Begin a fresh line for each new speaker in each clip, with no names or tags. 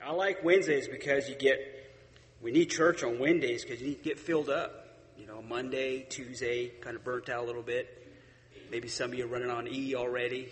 I like Wednesdays because we need church on Wednesdays because you need to get filled up. Monday, Tuesday, kind of burnt out a little bit. Maybe some of you are running on E already,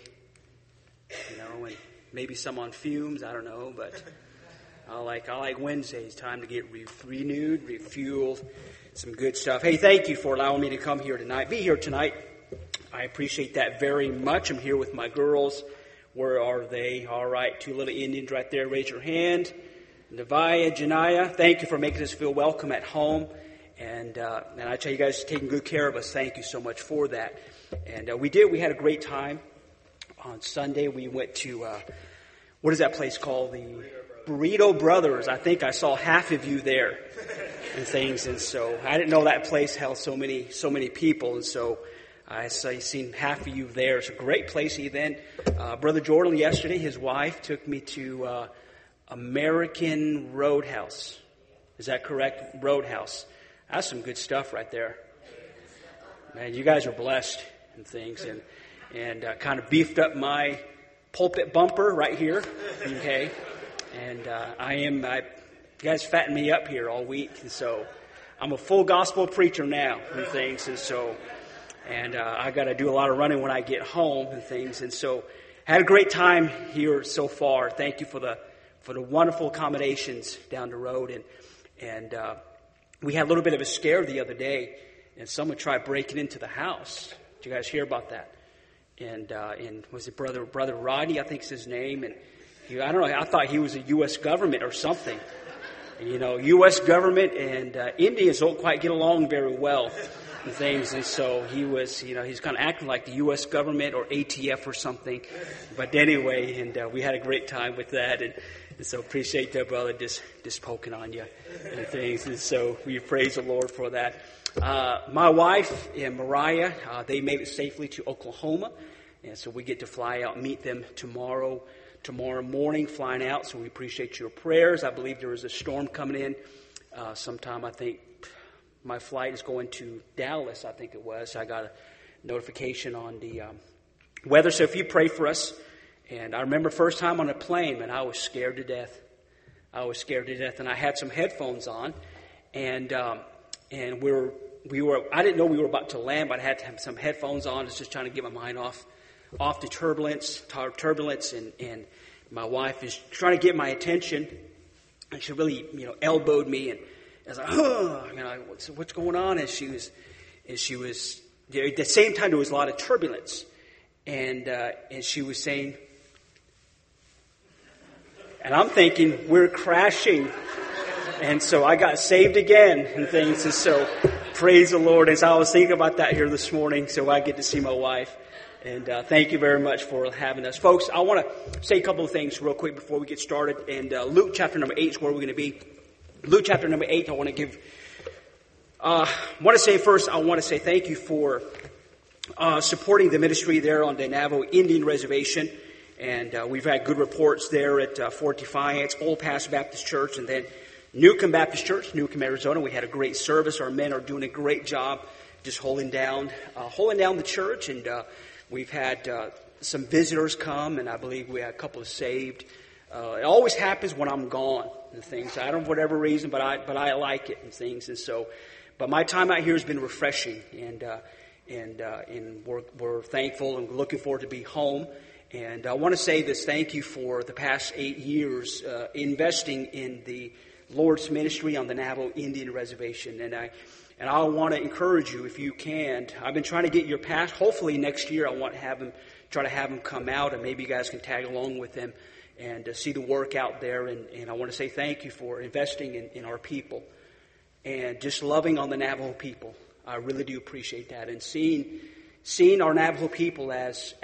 and maybe some on fumes. I don't know, but I like Wednesdays. Time to get renewed, refueled, some good stuff. Hey, thank you for allowing me to come here tonight. Be here tonight. I appreciate that very much. I'm here with my girls. Where are they? All right, two little Indians right there. Raise your hand. Navaya, Janaya, thank you for making us feel welcome at home. And I tell you guys, taking good care of us. Thank you so much for that. And we had a great time. On Sunday, we went to, what is that place called? The Burrito Brothers. I think I saw half of you there and things. And so I didn't know that place held so many people. And so I seen half of you there. It's a great place. Then Brother Jordan yesterday, his wife took me to American Roadhouse. Is that correct? Roadhouse. That's some good stuff right there. Man, you guys are blessed and things, and kind of beefed up my pulpit bumper right here. Okay, and you guys fattened me up here all week, and so I'm a full gospel preacher now and things, and so I got to do a lot of running when I get home and things, and so had a great time here so far. Thank you for the wonderful accommodations down the road, and we had a little bit of a scare the other day, and someone tried breaking into the house. Did you guys hear about that? And was it Brother Rodney, I think is his name, and I don't know, I thought he was a U.S. government or something. U.S. government and Indians don't quite get along very well and things, and so he was, he's kind of acting like the U.S. government or ATF or something. But anyway, and we had a great time with that, and so appreciate that, brother, just poking on you and things. And so we praise the Lord for that. My wife and Mariah, they made it safely to Oklahoma. And so we get to fly out and meet them tomorrow morning, flying out. So we appreciate your prayers. I believe there is a storm coming in sometime. I think my flight is going to Dallas, I think it was. I got a notification on the weather. So if you pray for us. And I remember first time on a plane, and I was scared to death. And I had some headphones on, and we were. I didn't know we were about to land, but I had to have some headphones on. I was just trying to get my mind off the turbulence, and my wife is trying to get my attention, and she really, elbowed me, and I was like, what's going on? And she was. At the same time, there was a lot of turbulence, and she was saying. And I'm thinking, we're crashing. And so I got saved again and things. And so praise the Lord. As I was thinking about that here this morning, so I get to see my wife. And thank you very much for having us. Folks, I want to say a couple of things real quick before we get started. And Luke chapter number 8 is where we're going to be. Luke chapter number 8, I want to say thank you for supporting the ministry there on the Navajo Indian Reservation. And we've had good reports there at Fort Defiance, Old Pass Baptist Church, and then Newcomb Baptist Church, Newcomb, Arizona. We had a great service. Our men are doing a great job just holding down the church. And we've had some visitors come, and I believe we had a couple of saved. It always happens when I'm gone and things. I don't know for whatever reason, but I like it and things. And so, but my time out here has been refreshing, and we're thankful and looking forward to be home. And I want to say this, thank you for the past 8 years investing in the Lord's ministry on the Navajo Indian Reservation. And I want to encourage you, if you can, I've been trying to get your past. Hopefully next year I want to try to have them come out, and maybe you guys can tag along with them and see the work out there. And I want to say thank you for investing in our people and just loving on the Navajo people. I really do appreciate that. And seeing our Navajo people as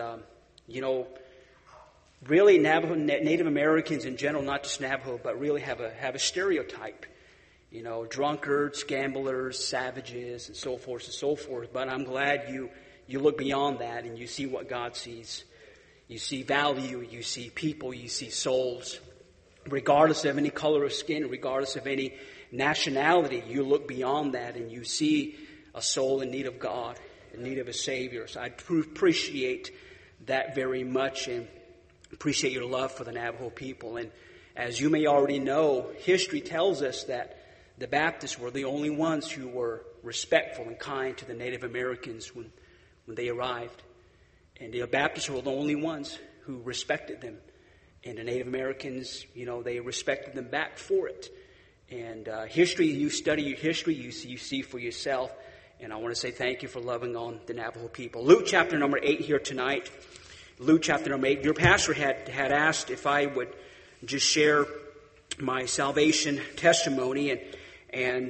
really Navajo, Native Americans in general, not just Navajo, but really have a stereotype. Drunkards, gamblers, savages, and so forth. But I'm glad you look beyond that and you see what God sees. You see value, you see people, you see souls. Regardless of any color of skin, regardless of any nationality, you look beyond that and you see a soul in need of God, in need of a Savior. So I appreciate that very much, and appreciate your love for the Navajo people. And As you may already know, history tells us that the Baptists were the only ones who were respectful and kind to the Native Americans when they arrived. And the Baptists were the only ones who respected them. And the Native Americans, they respected them back for it. And history, you study history, you see for yourself. And I want to say thank you for loving on the Navajo people. Luke chapter number 8 here tonight. Luke chapter number 8. Your pastor had asked if I would just share my salvation testimony. And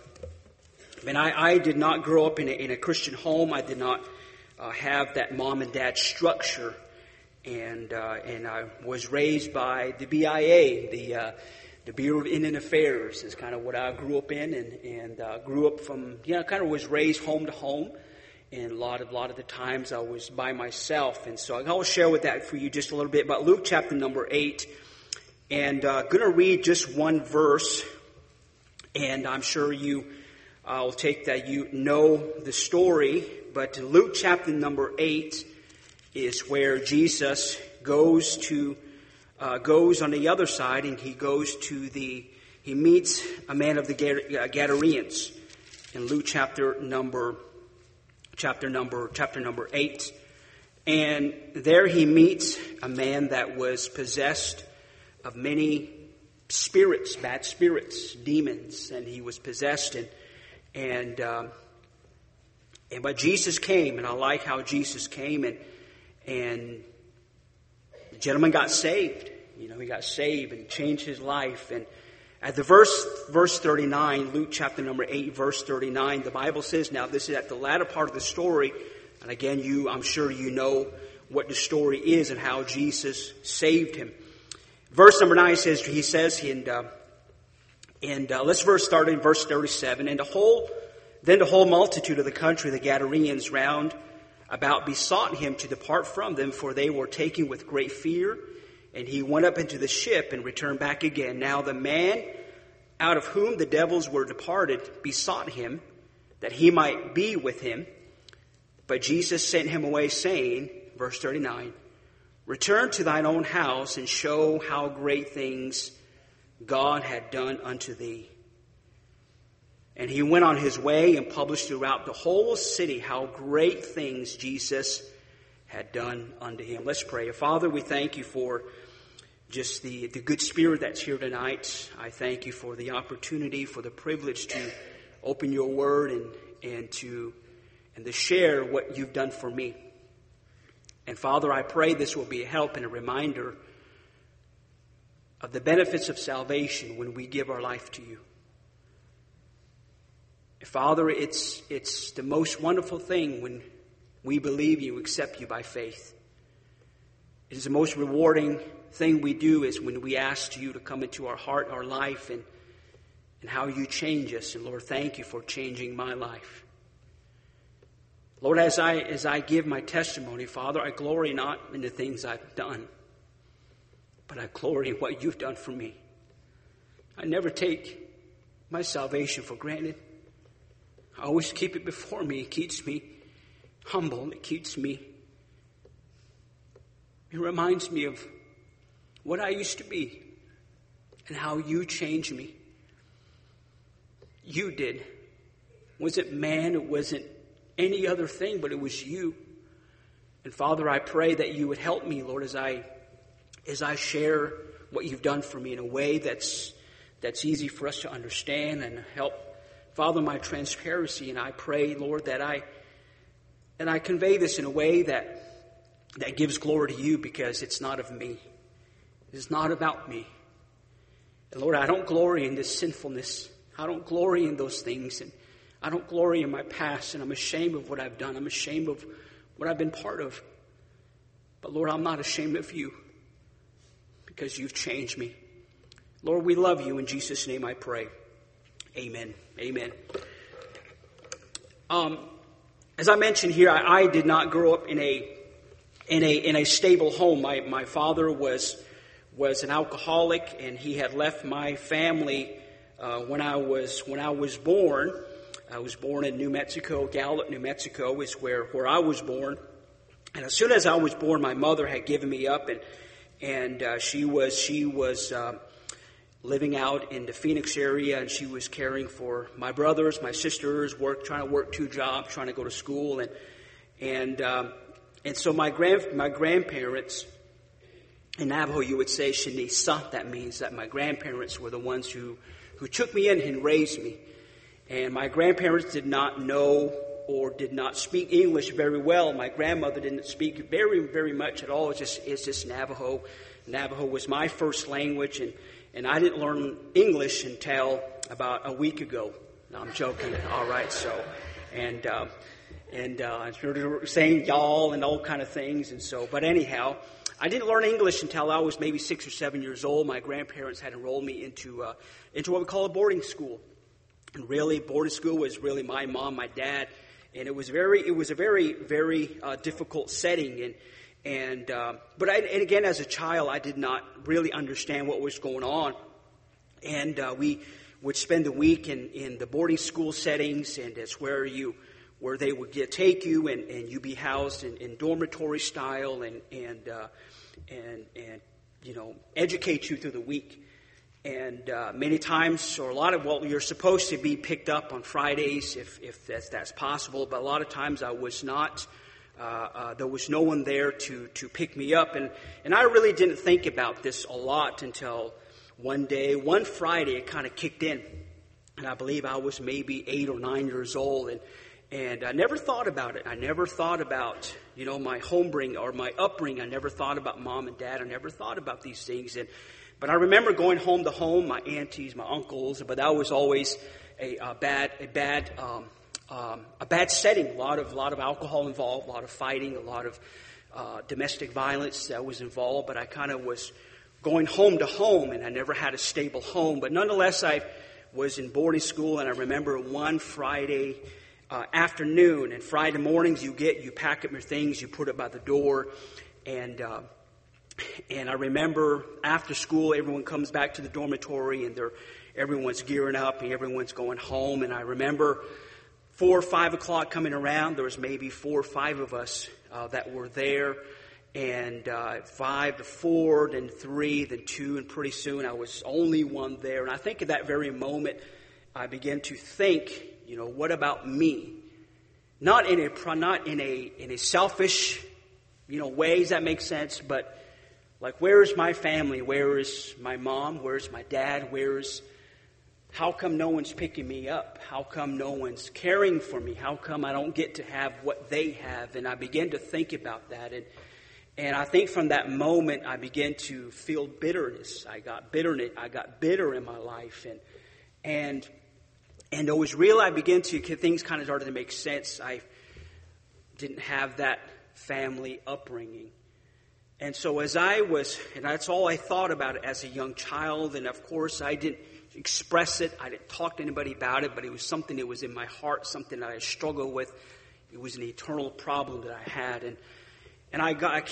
I did not grow up in a Christian home. I did not have that mom and dad structure. And I was raised by the BIA, the Bureau of Indian Affairs is kind of what I grew up in, and grew up from, kind of was raised home to home. And a lot of the times I was by myself. And so I'll share with that for you just a little bit about Luke chapter number 8. And going to read just one verse. And I'm sure you will take that you know the story. But Luke chapter number 8 is where Jesus goes on the other side, and he meets a man of the Gadareans in Luke chapter number 8. And there he meets a man that was possessed of many spirits, bad spirits, demons, and he was possessed. But Jesus came, and I like how Jesus came, and the gentleman got saved. He got saved and changed his life. And at the verse 39, Luke chapter number 8, verse 39, the Bible says, now this is at the latter part of the story, and again, I'm sure you know what the story is and how Jesus saved him. Verse number 9 says, let's start in verse 37, Then the whole multitude of the country, the Gadareans round about, besought him to depart from them, for they were taken with great fear. And he went up into the ship and returned back again. Now the man out of whom the devils were departed besought him that he might be with him. But Jesus sent him away, saying, verse 39, return to thine own house and show how great things God had done unto thee. And he went on his way and published throughout the whole city how great things Jesus had done unto him. Let's pray. Father, we thank you for just the good spirit that's here tonight. I thank you for the opportunity, for the privilege to open your word and to share what you've done for me. And Father, I pray this will be a help and a reminder of the benefits of salvation when we give our life to you. Father, it's the most wonderful thing when we believe you, accept you by faith. It is the most rewarding thing we do is when we ask you to come into our heart, our life, and how you change us. And Lord, thank you for changing my life. Lord, as I give my testimony, Father, I glory not in the things I've done, but I glory in what you've done for me. I never take my salvation for granted. I always keep it before me. It keeps me humble. It reminds me of what I used to be and how you changed me. You did. It wasn't man, it wasn't any other thing, but it was you. And Father, I pray that you would help me, Lord, as I share what you've done for me in a way that's easy for us to understand, and help, Father, my transparency. And I pray, Lord, that I convey this in a way that gives glory to you, because it's not of me. It's not about me. And Lord, I don't glory in this sinfulness. I don't glory in those things. And I don't glory in my past. And I'm ashamed of what I've done. I'm ashamed of what I've been part of. But Lord, I'm not ashamed of you, because you've changed me. Lord, we love you. In Jesus' name I pray. Amen. Amen. As I mentioned here, I did not grow up in a stable home. My father was an alcoholic, and he had left my family when I was born. I was born in New Mexico. Gallup, New Mexico is where I was born. And as soon as I was born, my mother had given me up, and she was living out in the Phoenix area, and she was caring for my brothers, my sisters, trying to work 2 jobs, trying to go to school, and so my grandparents, in Navajo you would say Shinisa. That means that my grandparents were the ones who took me in and raised me. And my grandparents did not know or did not speak English very well. My grandmother didn't speak very, very much at all. It's just Navajo. Navajo was my first language, and I didn't learn English until about a week ago. No, I'm joking. All right, so, and I started saying y'all and all kind of things, and so, but anyhow, I didn't learn English until I was maybe 6 or 7 years old. My grandparents had enrolled me into what we call a boarding school, and really, boarding school was really my mom, my dad, and it was a very, very difficult setting, but again, as a child, I did not really understand what was going on, and we would spend the week in the boarding school settings, and it's where they would take you and you be housed in dormitory style and educate you through the week. And many times, or a lot of, you're supposed to be picked up on Fridays if that's possible, but a lot of times I was not. There was no one there to pick me up, and I really didn't think about this a lot until one Friday it kind of kicked in, and I believe I was maybe 8 or 9 years old, and I never thought about it. I never thought about, my homebring or my upbringing. I never thought about mom and dad. I never thought about these things. But I remember going home to home, my aunties, my uncles, but that was always a bad setting. A lot of alcohol involved, a lot of fighting, a lot of domestic violence that was involved. But I kind of was going home to home, and I never had a stable home. But nonetheless, I was in boarding school, and I remember one Friday afternoon, and Friday mornings you pack up your things, you put it by the door, and I remember after school everyone comes back to the dormitory, and everyone's gearing up and everyone's going home, and I remember 4 or 5 o'clock coming around. There was maybe 4 or 5 of us that were there, and 5 to 4, then 3, then 2, and pretty soon I was only one there. And I think at that very moment I began to think, what about me? Not in a selfish, way. Does that make sense? But like, where is my family? Where is my mom? Where is my dad? How come no one's picking me up? How come no one's caring for me? How come I don't get to have what they have? And I began to think about that. And I think from that moment, I began to feel bitterness. I got bitter in my life. And it was real. Things kind of started to make sense. I didn't have that family upbringing. And so and that's all I thought about it as a young child. And of course, I didn't express it. I didn't talk to anybody about it, but it was something that was in my heart, something that I struggled with. It was an eternal problem that I had. And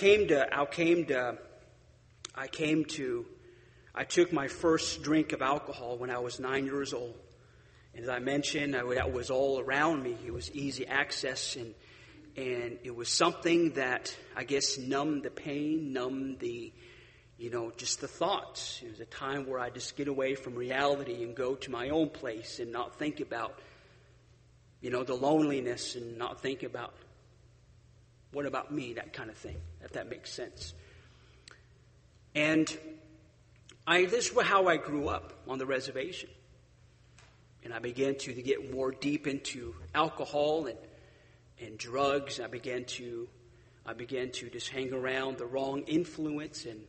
I took my first drink of alcohol when I was 9 years old. And as I mentioned, that was all around me. It was easy access, and it was something that I guess numbed the pain, numbed the, just the thoughts. It was a time where I just get away from reality and go to my own place and not think about, the loneliness, and not think about what about me, that kind of thing, if that makes sense. And this is how I grew up on the reservation. And I began to get more deep into alcohol and drugs. I began to just hang around the wrong influence, and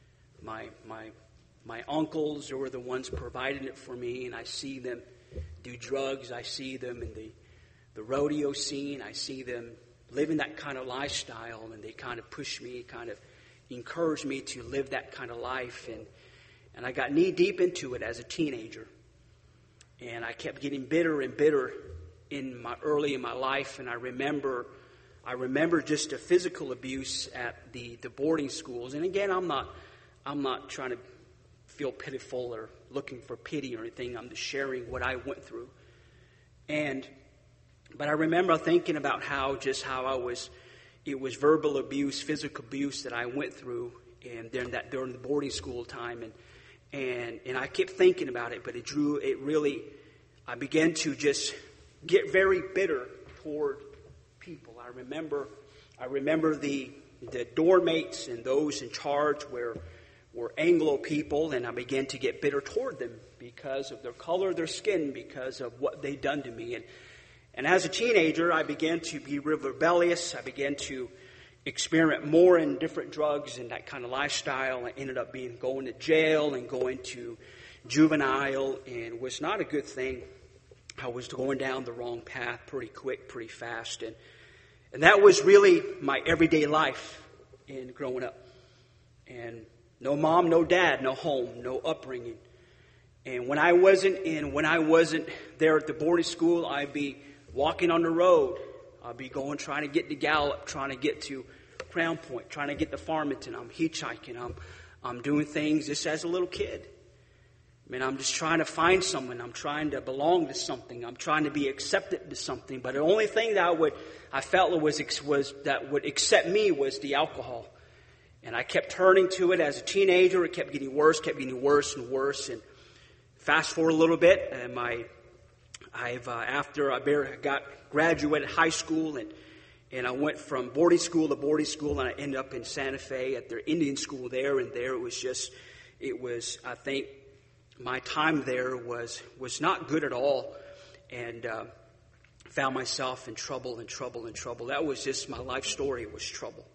my uncles were the ones providing it for me, and I see them do drugs. I see them in the rodeo scene. I see them living that kind of lifestyle, and they kind of push me, kind of encourage me to live that kind of life. And I got knee deep into it as a teenager. And I kept getting bitter and bitter early in my life. And I remember just the physical abuse at the boarding schools. And again, I'm not trying to feel pitiful or looking for pity or anything. I'm just sharing what I went through. But I remember thinking about how it was verbal abuse, physical abuse that I went through. and during the boarding school time, and I kept thinking about it, but I began to just get very bitter toward people. I remember the dorm mates and those in charge were Anglo people, and I began to get bitter toward them because of their color of their skin, because of what they'd done to me. And as a teenager, I began to be rebellious. I began to experiment more in different drugs and that kind of lifestyle. I ended up going to jail and going to juvenile, and it was not a good thing. I was going down the wrong path pretty quick, pretty fast. And that was really my everyday life in growing up. And no mom, no dad, no home, no upbringing. And when I wasn't there at the boarding school, I'd be walking on the road. I'd be trying to get to Gallup, trying to get to Crown Point, trying to get to Farmington. I'm hitchhiking. I'm doing things just as a little kid. I mean, I'm just trying to find someone. I'm trying to belong to something. I'm trying to be accepted to something. But the only thing that I felt that would accept me was the alcohol. And I kept turning to it as a teenager. It kept getting worse and worse. And fast forward a little bit, and after I graduated high school, and I went from boarding school to boarding school, and I ended up in Santa Fe at their Indian school there. And there I think my time there was not good at all, and found myself in trouble. That was just my life story. It was trouble.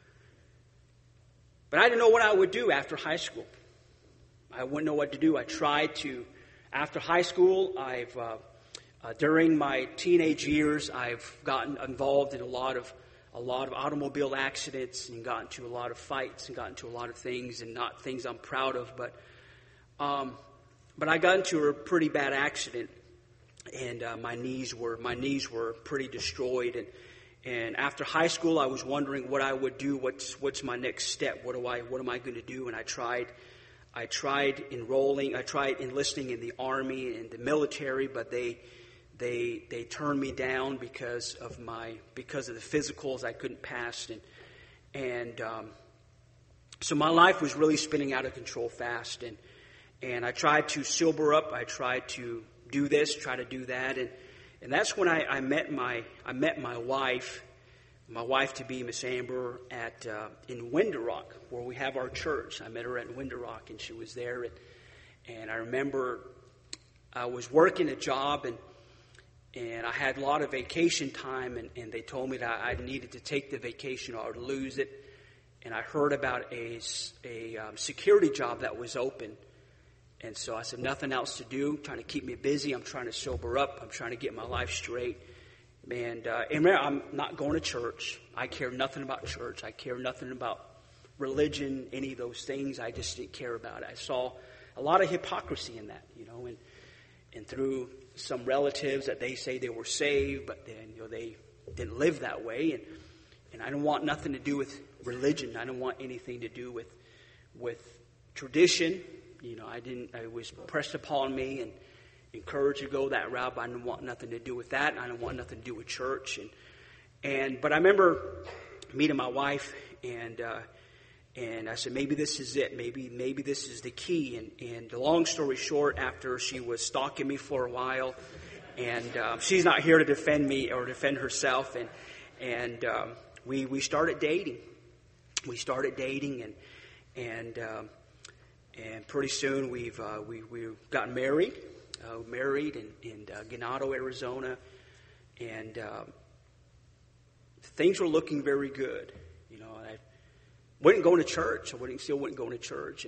But I didn't know what I would do after high school. I wouldn't know what to do. I tried to. After high school, during my teenage years, I've gotten involved in a lot of automobile accidents and gotten into a lot of fights and gotten into a lot of things, and not things I'm proud of. But I got into a pretty bad accident, and my knees were pretty destroyed. And after high school, I was wondering what I would do. What's my next step? What am I going to do? And I tried enlisting in the Army and the military, but they turned me down because of the physicals I couldn't pass, and so my life was really spinning out of control fast, and I tried to sober up. I tried to do this, try to do that, and that's when I met my wife to be, Miss Amber, in Window Rock, where we have our church. I met her at Window Rock, and she was there, and I remember I was working a job, and I had a lot of vacation time, and they told me that I needed to take the vacation or I'd lose it. And I heard about a security job that was open. And so I said, nothing else to do, trying to keep me busy. I'm trying to sober up. I'm trying to get my life straight. And remember, I'm not going to church. I care nothing about church. I care nothing about religion, any of those things. I just didn't care about it. I saw a lot of hypocrisy in that, and through some relatives that they say they were saved, but then they didn't live that way. And I don't want nothing to do with religion. I don't want anything to do with tradition. It was pressed upon me and encouraged to go that route, but I didn't want nothing to do with that. I didn't want nothing to do with church. But I remember meeting my wife, and I said, maybe this is it. Maybe this is the key. And the long story short, after she was stalking me for a while, and she's not here to defend me or defend herself, and we started dating. We started dating, and pretty soon we got married. Married in Ganado, Arizona, and things were looking very good. I wasn't going to church. Still wasn't going to church,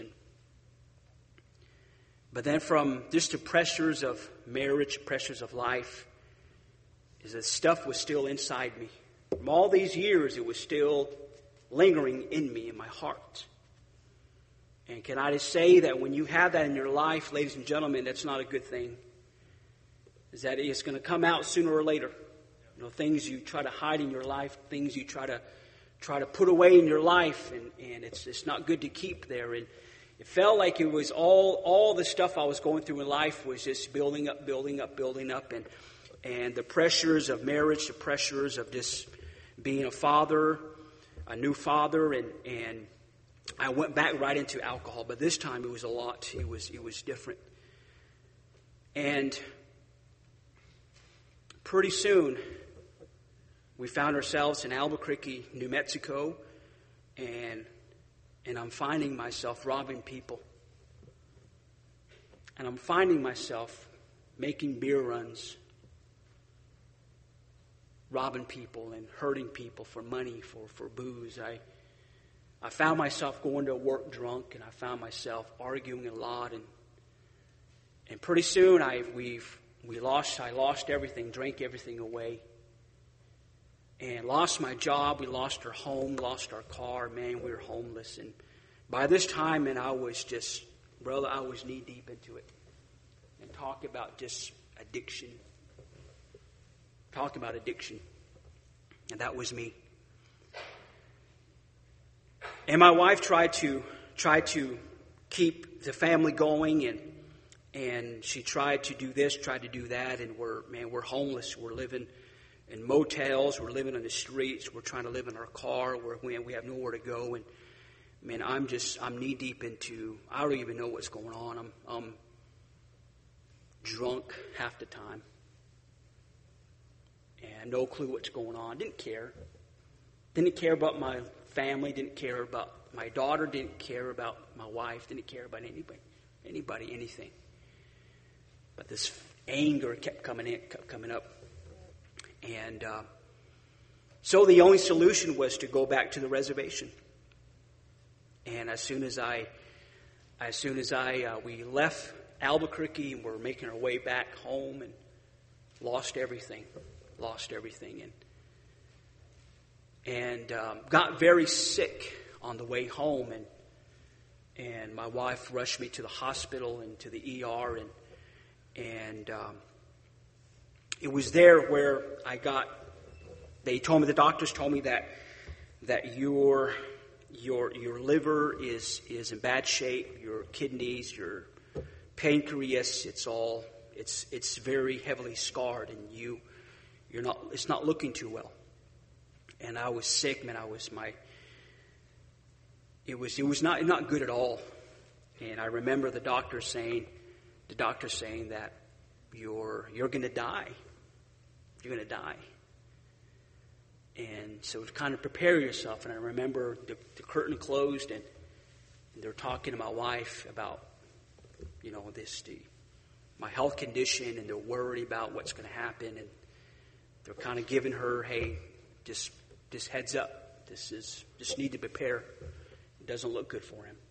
but then from just the pressures of marriage, pressures of life, is that stuff was still inside me. From all these years, it was still lingering in me, in my heart. And can I just say that when you have that in your life, ladies and gentlemen, that's not a good thing. Is that it's going to come out sooner or later. Things you try to hide in your life, things you try to put away in your life, and it's not good to keep there. And it felt like it was all the stuff I was going through in life was just building up, and the pressures of marriage, the pressures of just being a father, a new father, and I went back right into alcohol, but this time it was a lot. It was different. And pretty soon, we found ourselves in Albuquerque, New Mexico, and I'm finding myself robbing people. And I'm finding myself making beer runs, robbing people and hurting people for money, for booze. I found myself going to work drunk, and I found myself arguing a lot, and pretty soon I lost everything, drank everything away, and lost my job. We lost our home, lost our car. Man, we were homeless. And by this time, I was knee deep into it. And talk about just addiction. Talk about addiction. And that was me. And my wife tried to keep the family going, and she tried to do this, tried to do that, and we're homeless. We're living in motels. We're living on the streets. We're trying to live in our car. We have nowhere to go. And man, I'm knee deep into. I don't even know what's going on. I'm drunk half the time, and no clue what's going on. Didn't care about my family. Didn't care about my daughter. Didn't care about my wife. Didn't care about anybody, anything. But this anger kept coming up. And so the only solution was to go back to the reservation. And as soon as we left Albuquerque and we're making our way back home, and lost everything, and got very sick on the way home, and my wife rushed me to the hospital and to the ER, and it was there where the doctors told me that your liver is in bad shape, your kidneys, your pancreas, it's very heavily scarred, and it's not looking too well. And I was sick, man. It was not good at all. And I remember the doctor saying that you're going to die. You're going to die. And so to kind of prepare yourself. And I remember the curtain closed, and they're talking to my wife about, my health condition, and they're worried about what's going to happen. And they're kind of giving her, hey, just heads up. Just need to prepare. It doesn't look good for him.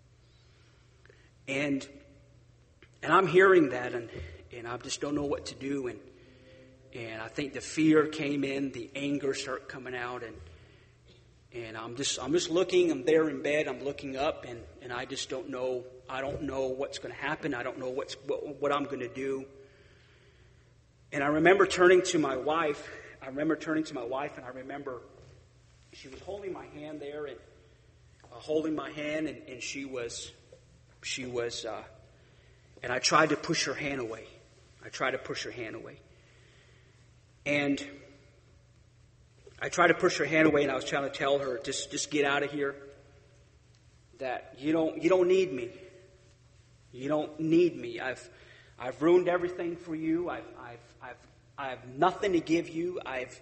And I'm hearing that, and I just don't know what to do. And I think the fear came in, the anger started coming out, and I'm just looking. I'm there in bed. I'm looking up, and I just don't know. I don't know what's going to happen. I don't know what I'm going to do. And I remember turning to my wife. And I remember she was holding my hand there, and holding my hand, and she was, and I tried to push her hand away. And I tried to push her hand away, and I was trying to tell her, just get out of here. That you don't need me. You don't need me. I've ruined everything for you. I have nothing to give you.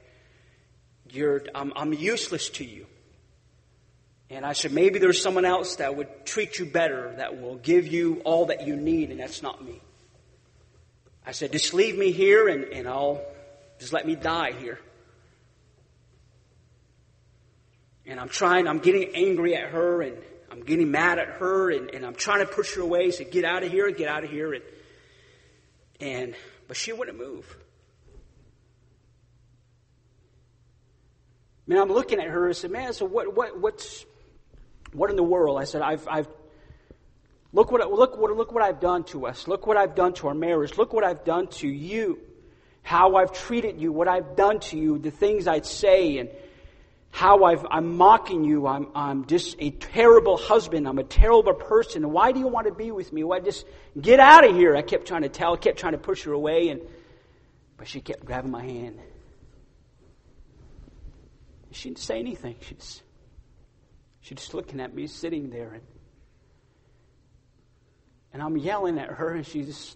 I'm useless to you. And I said, maybe there's someone else that would treat you better, that will give you all that you need, and that's not me. I said, just leave me here, and I'll just let me die here. And I'm getting angry at her, and I'm getting mad at her, and I'm trying to push her away, say, get out of here. But she wouldn't move. Man, I'm looking at her and said, man, so what in the world? I said, look what I've done to us. Look what I've done to our marriage. Look what I've done to you. How I've treated you, what I've done to you, the things I'd say, and how I'm mocking you. I'm just a terrible husband. I'm a terrible person. Why do you want to be with me? Why just get out of here? I kept trying to push her away, but she kept grabbing my hand. She didn't say anything. She's just looking at me, sitting there. And I'm yelling at her, and she's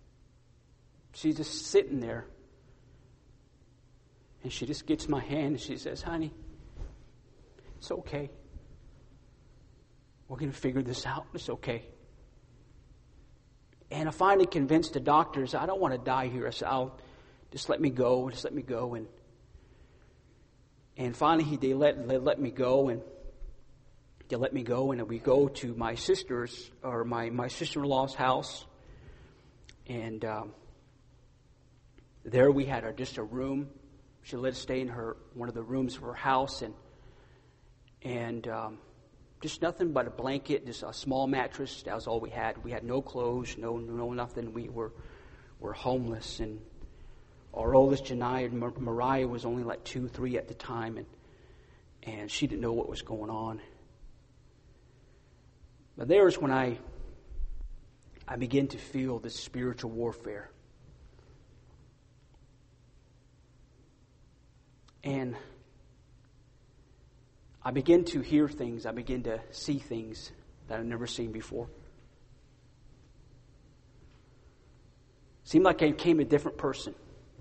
just sitting there. And she just gets my hand, and she says, honey, it's okay. We're going to figure this out. It's okay. And I finally convinced the doctors, I don't want to die here. I said, just let me go. Just let me go. And finally, they let me go. And they let me go. And we go to my sister's, or my sister-in-law's house. And there we had just a room. She let us stay in one of the rooms of her house. And just nothing but a blanket, just a small mattress. That was all we had. We had no clothes, no nothing. We were homeless. And our oldest, Janiyah, Mariah, was only like 2, 3 at the time, and she didn't know what was going on. But there's when I began to feel this spiritual warfare. And I begin to hear things. I begin to see things that I've never seen before. Seemed like I became a different person.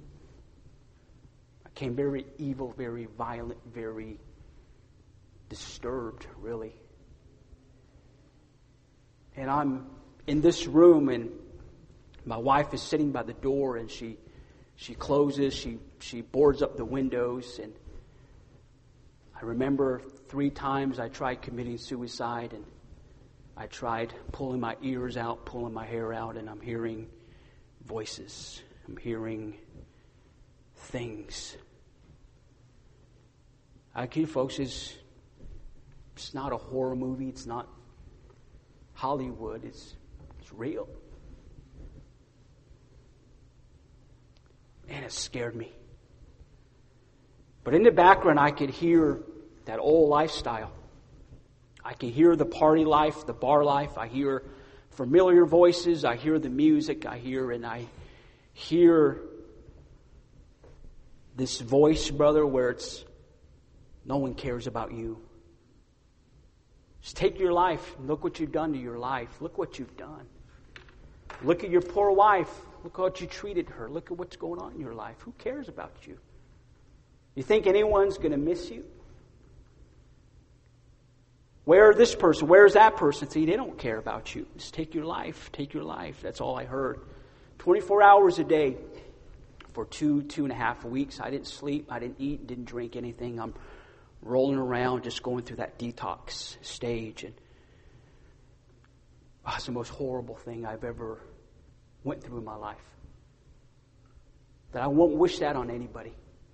I became very evil, very violent, very disturbed, really. And I'm in this room, and my wife is sitting by the door, and she closes, she boards up the windows, and I remember 3 times I tried committing suicide, and I tried pulling my ears out, pulling my hair out, and I'm hearing voices. I'm hearing things. I tell you, folks, it's not a horror movie. It's not Hollywood. It's real. And it scared me. But in the background, I could hear that old lifestyle. I could hear the party life, the bar life. I hear familiar voices. I hear the music. I hear this voice, brother, where it's no one cares about you. Just take your life. Look what you've done to your life. Look what you've done. Look at your poor wife. Look how you treated her. Look at what's going on in your life. Who cares about you? You think anyone's going to miss you? Where this person? Where's that person? See, they don't care about you. Just take your life. Take your life. That's all I heard. 24 hours a day for 2.5 weeks. I didn't sleep. I didn't eat. Didn't drink anything. I'm rolling around, just going through that detox stage. And it's the most horrible thing I've ever went through in my life. That I won't wish that on anybody.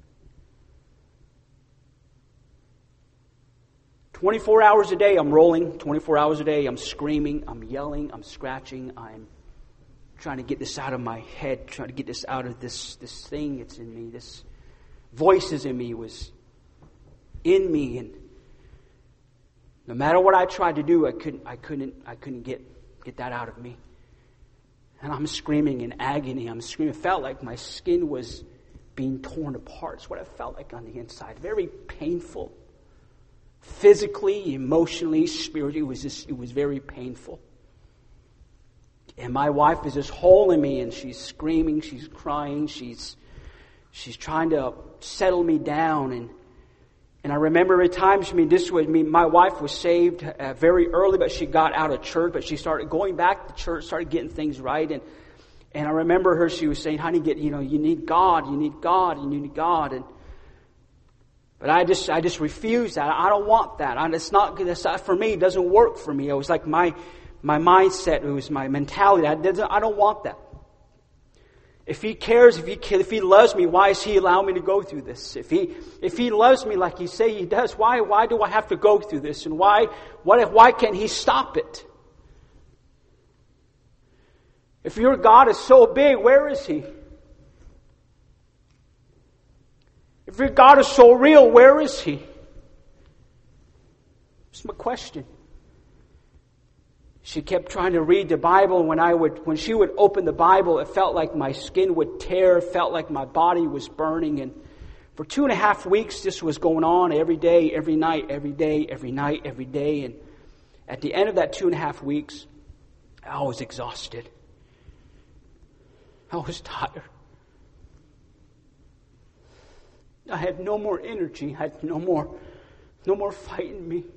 24 hours a day I'm rolling. 24 hours a day I'm screaming. I'm yelling. I'm scratching. I'm trying to get this out of my head. Trying to get this out of this thing that's in me. This voices in me was in me, and no matter what I tried to do, I couldn't get that out of me. And I'm screaming in agony. I'm screaming. It felt like my skin was being torn apart. It's what it felt like on the inside. Very painful. Physically, emotionally, spiritually, it was very painful. And my wife is just holding me, and she's screaming, she's crying, she's trying to settle me down. And I remember at times, my wife was saved very early, but she got out of church, but she started going back to church, started getting things right. And I remember her, she was saying, honey, you need God, you need God, you need God. But I just refused that. I don't want that. It's not for me. It doesn't work for me. It was like my mindset. It was my mentality. I don't want that. If He cares, if He loves me, why is He allowing me to go through this? If He loves me like He say He does, why do I have to go through this? And why can't He stop it? If your God is so big, where is He? If your God is so real, where is He? That's my question. She kept trying to read the Bible. When she would open the Bible, it felt like my skin would tear. It felt like my body was burning. And For 2.5 weeks, this was going on every day, every night, every day, every night, every day. And at the end of that 2.5 weeks, I was exhausted. I was tired. I had no more energy. I had no more fight in me.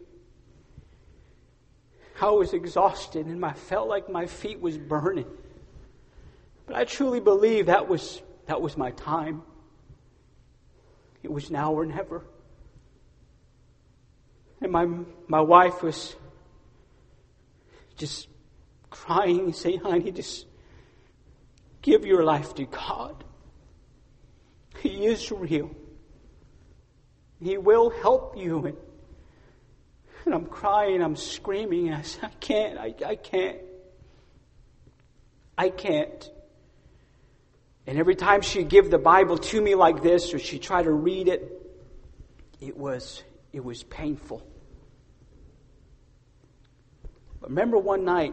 I was exhausted and I felt like my feet was burning. But I truly believe that was my time. It was now or never. And my wife was just crying and saying, honey, just give your life to God. He is real. He will help you. And I'm crying, I'm screaming, and I said, I can't. And every time she'd give the Bible to me like this, or she'd try to read it, it was painful. But remember one night,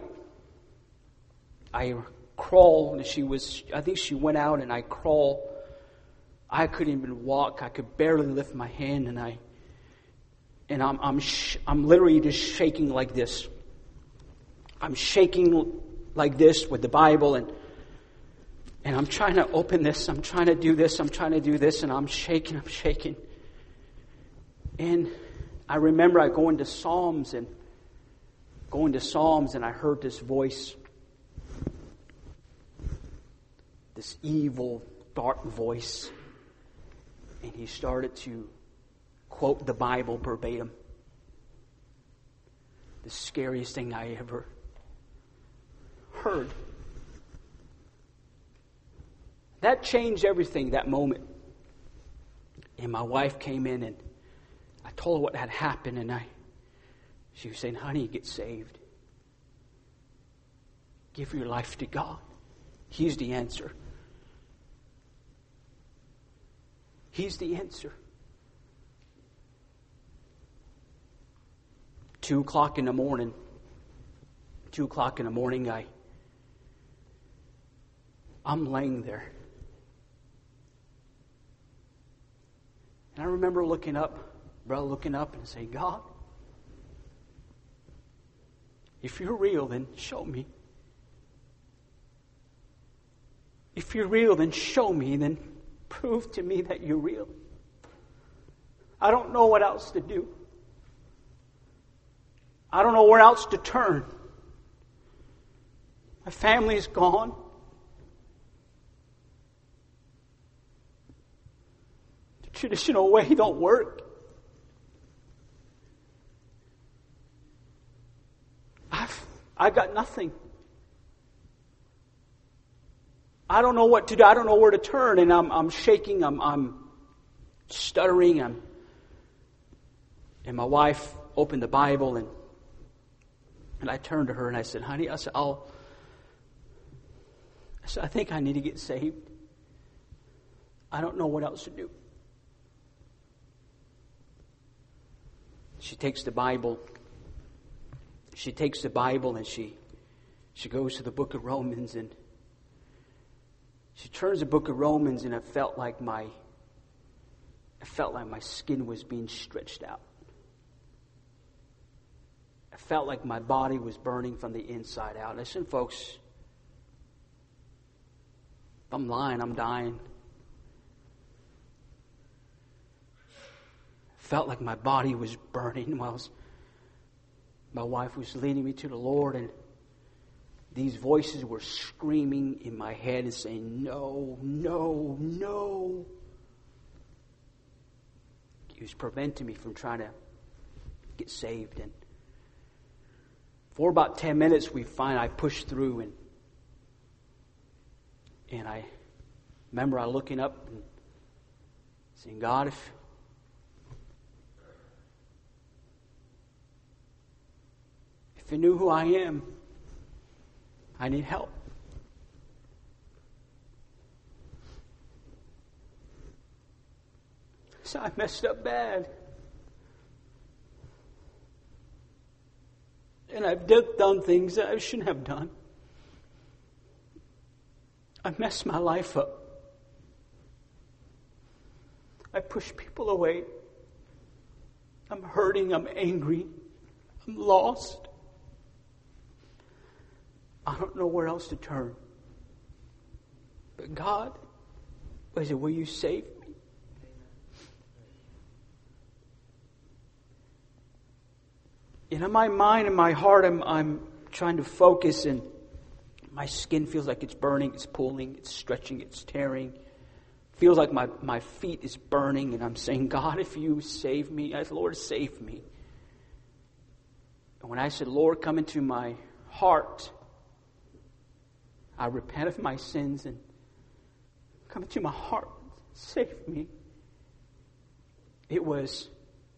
I crawled, and I think she went out, and I crawled. I couldn't even walk. I could barely lift my hand, and I'm literally just shaking like this. I'm shaking like this with the Bible, and I'm trying to open this. I'm trying to do this. I'm trying to do this, and I'm shaking. And I remember I go into Psalms, and I heard this voice, this evil, dark voice, and he started to quote the Bible verbatim. The scariest thing I ever heard. That changed everything that moment. And my wife came in and I told her what had happened, and she was saying, honey, get saved. Give your life to God. He's the answer. He's the answer. 2 o'clock in the morning, I'm laying there. And I remember looking up and saying, God, if you're real, then show me. If you're real, then show me, then prove to me that you're real. I don't know what else to do. I don't know where else to turn. My family is gone. The traditional way don't work. I've got nothing. I don't know what to do. I don't know where to turn, and I'm shaking. I'm stuttering. And my wife opened the Bible, and I turned to her and I said, honey, I think I need to get saved. I don't know what else to do. She takes the Bible and she goes to the book of Romans, and she turns the book of Romans, and I felt like my skin was being stretched out. I felt like my body was burning from the inside out. Listen, folks, if I'm lying, I'm dying. I felt like my body was burning while my wife was leading me to the Lord, and these voices were screaming in my head and saying, no, no, no. It was preventing me from trying to get saved. And for about 10 minutes, I pushed through, and I remember I looking up and saying, God, if you knew who I am, I need help. So I messed up bad. And I've done things that I shouldn't have done. I messed my life up.
I push people away. I'm hurting. I'm angry. I'm lost. I don't know where else to turn. But God, I said, will you save me? And in my mind and my heart, I'm trying to focus, and my skin feels like it's burning, it's pulling, it's stretching, it's tearing. Feels like my feet is burning, and I'm saying, God, if you save me, I said, Lord, save me. And when I said, Lord, come into my heart, I repent of my sins and come into my heart, save me. It's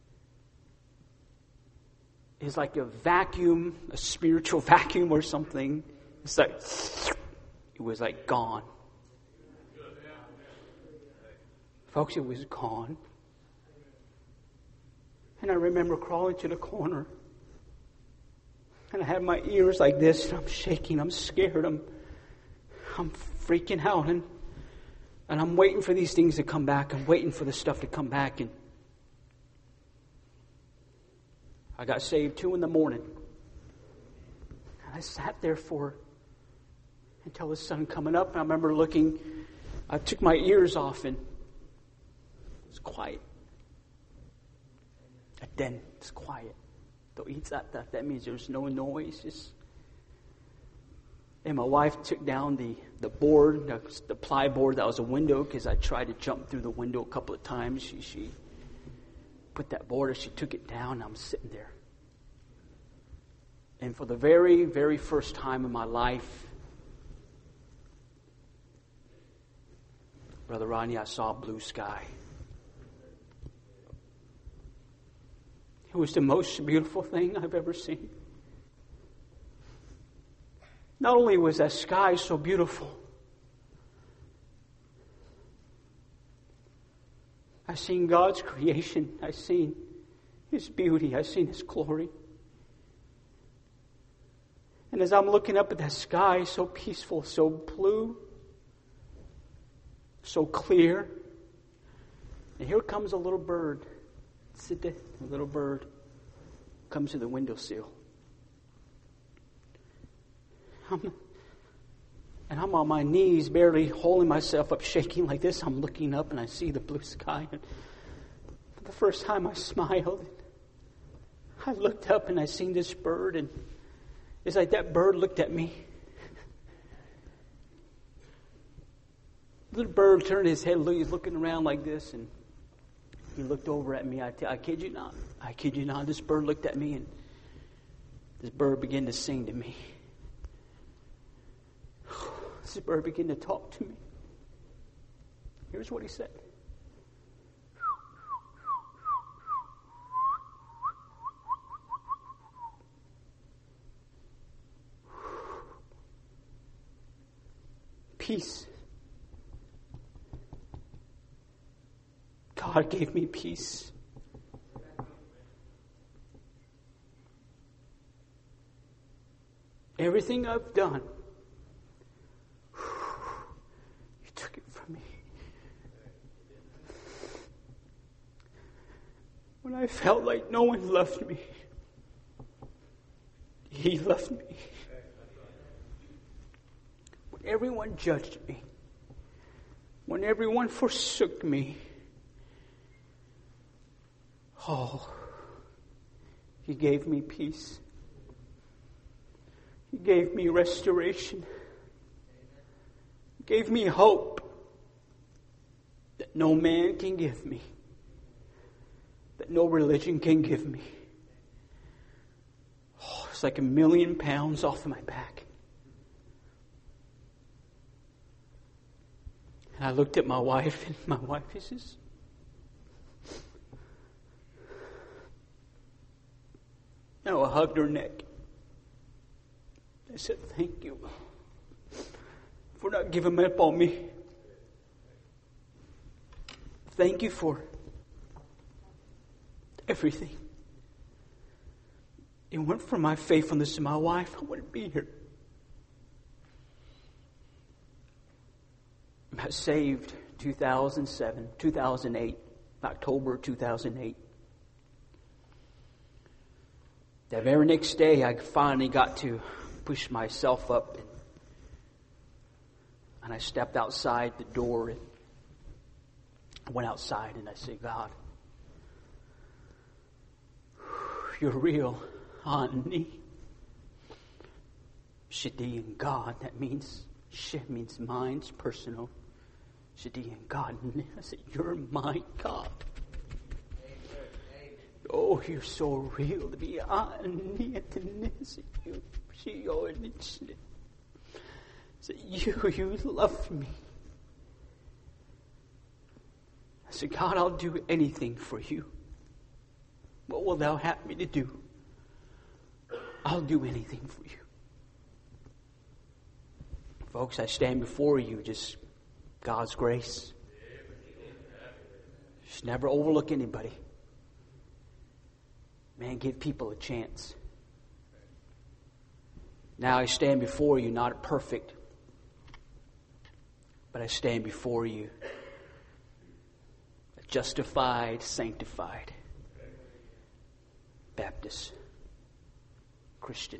like a vacuum, a spiritual vacuum or something. It's like, it was like gone. Folks, it was gone. And I remember crawling to the corner. And I had my ears like this, and I'm shaking, I'm scared, I'm freaking out. And I'm waiting for these things to come back. I'm waiting for the stuff to come back. And I got saved 2 a.m. And I sat there until the sun coming up. And I remember looking, I took my ears off, and it was quiet. And then it's quiet. That means there's no noise. And my wife took down the board, the ply board that was a window, because I tried to jump through the window a couple of times. She put that board, and she took it down, and I'm sitting there. And for the very, very first time in my life, Brother Rodney, I saw blue sky. It was the most beautiful thing I've ever seen. Not only was that sky so beautiful, I seen God's creation. I seen His beauty. I seen His glory. And as I'm looking up at that sky, so peaceful, so blue, so clear, and here comes a little bird. A little bird comes to the windowsill. And I'm on my knees, barely holding myself up, shaking like this. I'm looking up, and I see the blue sky. And for the first time, I smiled. I looked up, and I seen this bird, and it's like that bird looked at me. The little bird turned his head, he's looking around like this, and he looked over at me. I kid you not. I kid you not. This bird looked at me, and this bird began to sing to me. This bird began to talk to me. Here's what he said. Peace. God gave me peace. Everything I've done, you took it from me. When I felt like no one loved me, He loved me. When everyone judged me, when everyone forsook me, He gave me peace. He gave me restoration. He gave me hope that no man can give me, that no religion can give me. It's like 1,000,000 pounds off of my back. And I looked at my wife, and my wife is just... No, I hugged her neck. I said, thank you for not giving up on me. Thank you for everything. It weren't for my faithfulness to my wife, I wouldn't be here. I got saved 2007, 2008, October 2008. That very next day, I finally got to push myself up, and I stepped outside the door, and I went outside, and I said, God, you're real, honey. Shadian God, that means, She means mine's personal. Shadian God. I said, you're my God. Oh, you're so real to me. You love me. I said, God, I'll do anything for you. What will thou have me to do? I'll do anything for you. Folks, I stand before you, just God's grace. Just never overlook anybody. Man, give people a chance. Now I stand before you, not perfect, but I stand before you, justified, sanctified, Baptist, Christian.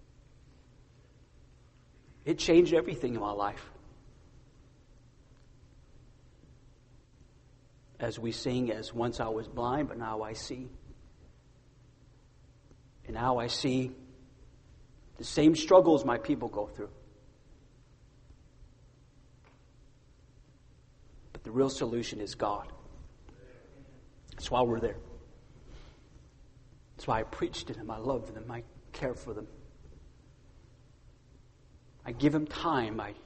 It changed everything in my life. As we sing, as once I was blind, but now I see. And now I see the same struggles my people go through. But the real solution is God. That's why we're there. That's why I preach to them. I love them. I care for them. I give them time. I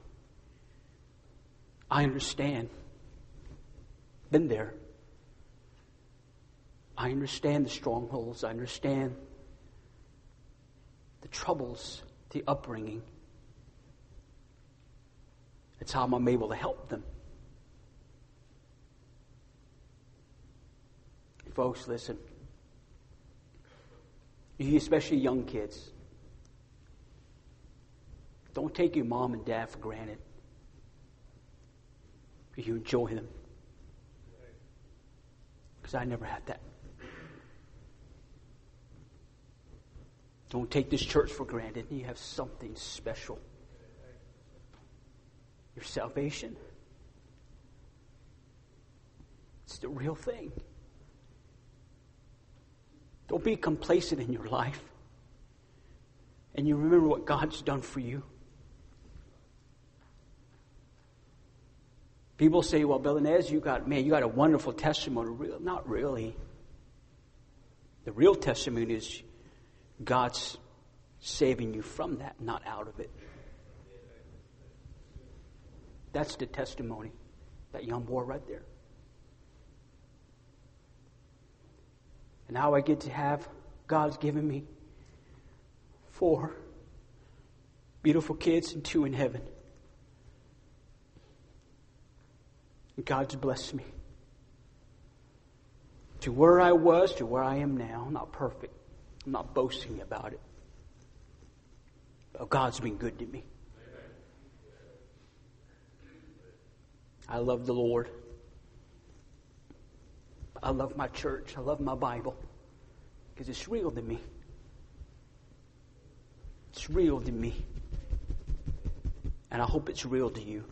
understand. Been there. I understand the strongholds. I understand the troubles, the upbringing. That's how I'm able to help them. Folks, listen. You, especially young kids, don't take your mom and dad for granted. You enjoy them. Because I never had that. Don't take this church for granted. You have something special. Your salvation. It's the real thing. Don't be complacent in your life. And you remember what God's done for you. People say, well, Brother Nez, you got a wonderful testimony. Not really. The real testimony is God's saving you from that, not out of it. That's the testimony. That young boy right there. And now I get to have, God's given me 4 beautiful kids and 2 in heaven. And God's blessed me. To where I was, to where I am now. I'm not perfect. I'm not boasting about it. But God's been good to me. I love the Lord. I love my church. I love my Bible. Because it's real to me. It's real to me. And I hope it's real to you.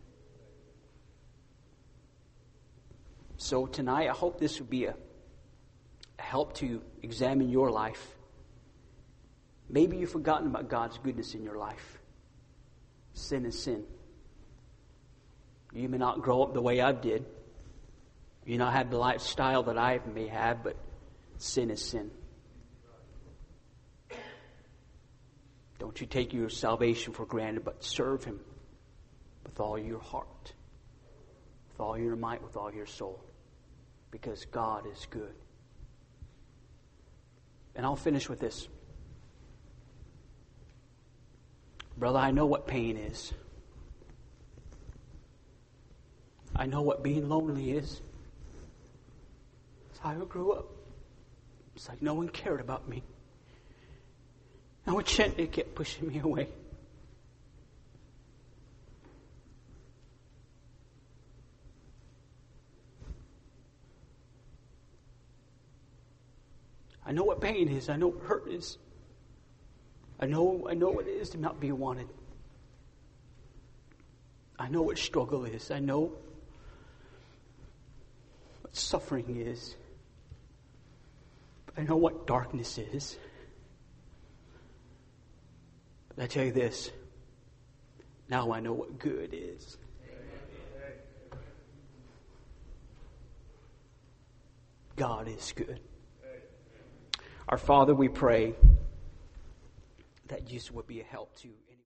So tonight, I hope this will be a help to examine your life. Maybe you've forgotten about God's goodness in your life. Sin is sin. You may not grow up the way I did. You not have the lifestyle that I may have, but sin is sin. Don't you take your salvation for granted, but serve Him with all your heart, with all your might, with all your soul. Because God is good. And I'll finish with this. Brother, I know what pain is. I know what being lonely is. That's how I grew up. It's like no one cared about me. And what gently kept pushing me away. I know what pain is. I know what hurt is. I know what it is to not be wanted. I know what struggle is. I know what suffering is. I know what darkness is. But I tell you this, now I know what good is. God is good. Our Father, we pray that Jesus would be a help to